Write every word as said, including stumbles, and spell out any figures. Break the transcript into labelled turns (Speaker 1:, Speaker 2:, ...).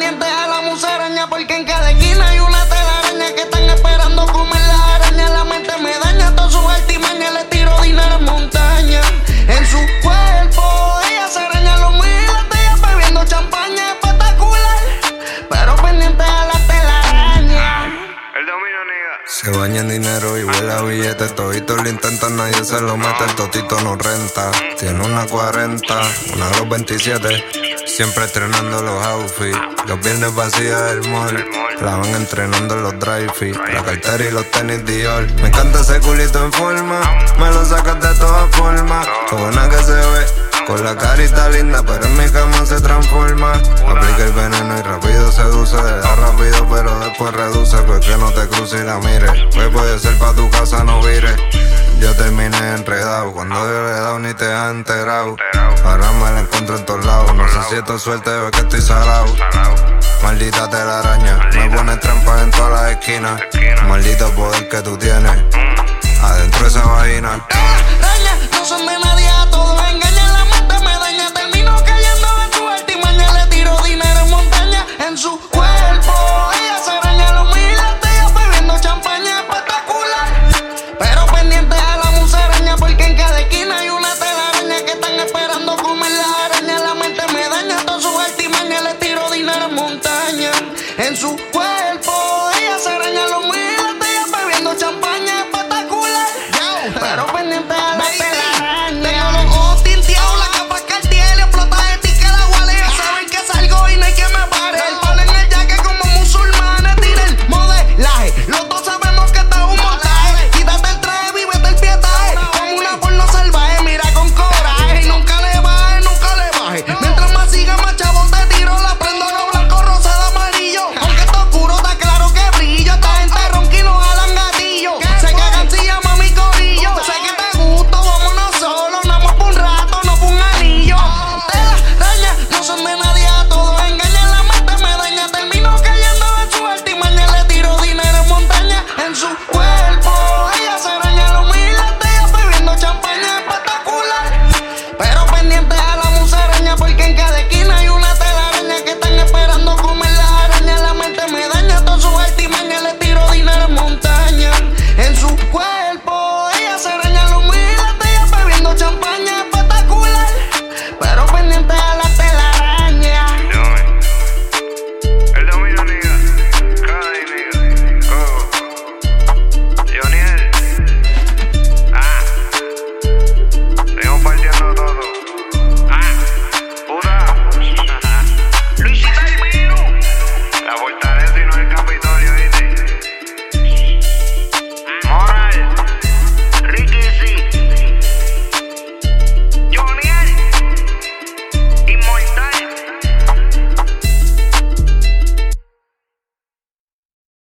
Speaker 1: pendientes a la musaraña, porque en cada esquina hay una telaraña que están esperando comer las arañas. La mente me daña, todas sus artimañas, le tiro dinero en montaña. En su cuerpo ella se araña los miles de ella bebiendo champaña, espectacular, pero pendiente a la telaraña.
Speaker 2: El dominio, nigga.
Speaker 3: Se baña en dinero y huele a billetes. Toditos lo intentan, nadie se lo mete. El totito no renta. Tiene una cuarenta, una Glock veintisiete. Siempre estrenando los outfits. Los viernes vacía el mall. La van entrenando en los drive-fit. La cartera y los tenis Dior. Me encanta ese culito en forma. Me lo sacas de todas formas. Qué buena que se ve. Con la carita linda, pero en mi cama se transforma. Aplica el veneno y rápido seduce. Da rápido, pero después reduce. Pues que no te cruce y la mire. Pues puede ser pa' tu casa, no vire. Yo terminé enredado. Cuando yo le he dado ni te has enterado. Ahora me la encuentro en todos lados. No sé si esto es suerte o es que estoy salado. Maldita telaraña, me pones trampas en todas las esquinas. Maldito poder que tú tienes adentro de esa vaina.
Speaker 1: Raña, no son de nadie, a todos engañan. La mente me daña, termino cayendo en su artimaña. Le tiro dinero en montaña, en su cuerpo ella se araña los miles de ella bebiendo champaña, espectacular, pero pendiente a la musaraña, porque en cada esquina hay una telaraña que están esperando comer las arañas. La mente me daña, todas sus artimañas, le tiro dinero en montaña, en su cuerpo